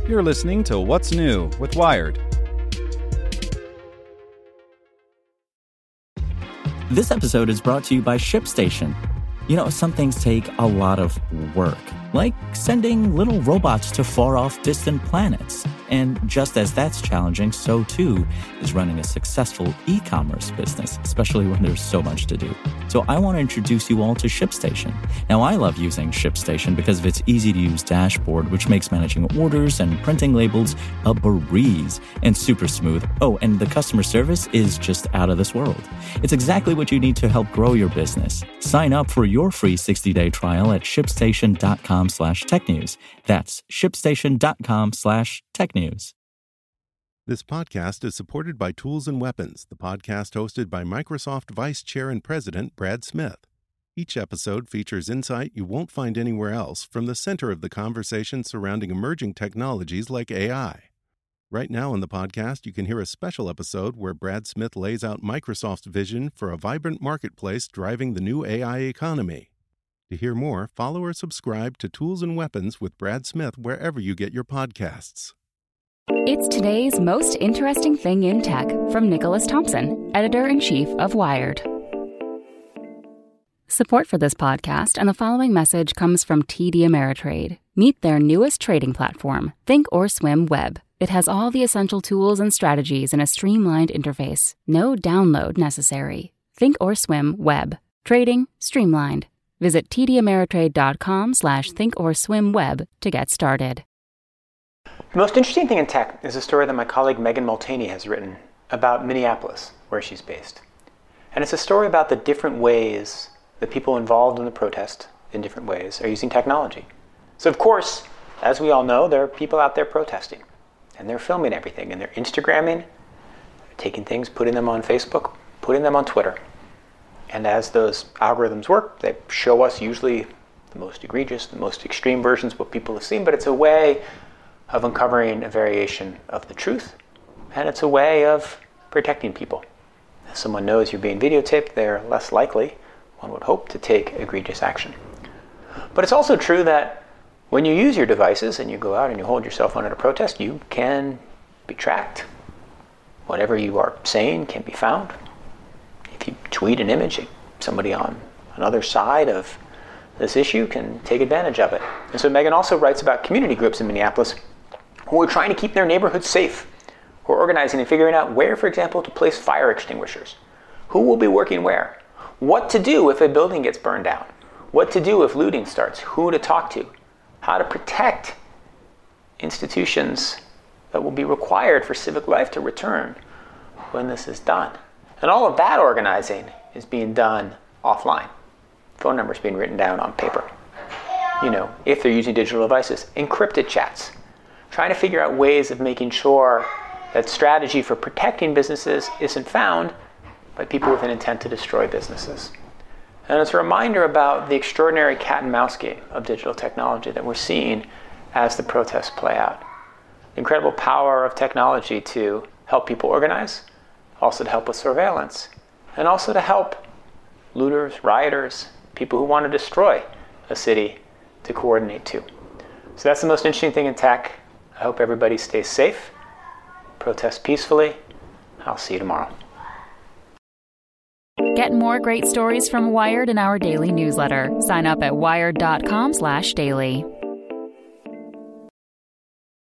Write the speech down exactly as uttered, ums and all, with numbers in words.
You're listening to What's New with Wired. This episode is brought to you by ShipStation. You know, some things take a lot of work, like sending little robots to far-off distant planets. And just as that's challenging, so too is running a successful e-commerce business, especially when there's so much to do. So I want to introduce you all to ShipStation. Now, I love using ShipStation because of its easy-to-use dashboard, which makes managing orders and printing labels a breeze and super smooth. Oh, and the customer service is just out of this world. It's exactly what you need to help grow your business. Sign up for your free sixty-day trial at shipstation.com slash technews. That's shipstation.com slash technews. This podcast is supported by Tools and Weapons, the podcast hosted by Microsoft Vice Chair and President Brad Smith. Each episode features insight you won't find anywhere else from the center of the conversation surrounding emerging technologies like A I. Right now in the podcast, you can hear a special episode where Brad Smith lays out Microsoft's vision for a vibrant marketplace driving the new A I economy. To hear more, follow or subscribe to Tools and Weapons with Brad Smith wherever you get your podcasts. It's today's most interesting thing in tech from Nicholas Thompson, editor-in-chief of Wired. Support for this podcast and the following message comes from T D Ameritrade. Meet their newest trading platform, Thinkorswim Web. It has all the essential tools and strategies in a streamlined interface. No download necessary. Thinkorswim Web. Trading streamlined. Visit tdameritrade.com slash thinkorswimweb to get started. The most interesting thing in tech is a story that my colleague Megan Multaney has written about Minneapolis, where she's based. And it's a story about the different ways that people involved in the protest, in different ways, are using technology. So of course, as we all know, there are people out there protesting. And they're filming everything, and they're Instagramming, taking things, putting them on Facebook, putting them on Twitter. And as those algorithms work, they show us usually the most egregious, the most extreme versions of what people have seen, but it's a way of uncovering a variation of the truth, and it's a way of protecting people. If someone knows you're being videotaped, they're less likely, one would hope, to take egregious action. But it's also true that when you use your devices and you go out and you hold your cell phone at a protest, you can be tracked. Whatever you are saying can be found. If you tweet an image, somebody on another side of this issue can take advantage of it. And so Megan also writes about community groups in Minneapolis who are trying to keep their neighborhoods safe, who are organizing and figuring out where, for example, to place fire extinguishers, who will be working where, what to do if a building gets burned down, what to do if looting starts, who to talk to, how to protect institutions that will be required for civic life to return when this is done. And all of that organizing is being done offline. Phone numbers being written down on paper. You know, if they're using digital devices, encrypted chats. Trying to figure out ways of making sure that strategy for protecting businesses isn't found by people with an intent to destroy businesses. And it's a reminder about the extraordinary cat and mouse game of digital technology that we're seeing as the protests play out. The incredible power of technology to help people organize, also to help with surveillance, and also to help looters, rioters, people who want to destroy a city to coordinate too. So that's the most interesting thing in tech. I hope everybody stays safe, protest peacefully. I'll see you tomorrow. Get more great stories from Wired in our daily newsletter. Sign up at wired.com slash daily.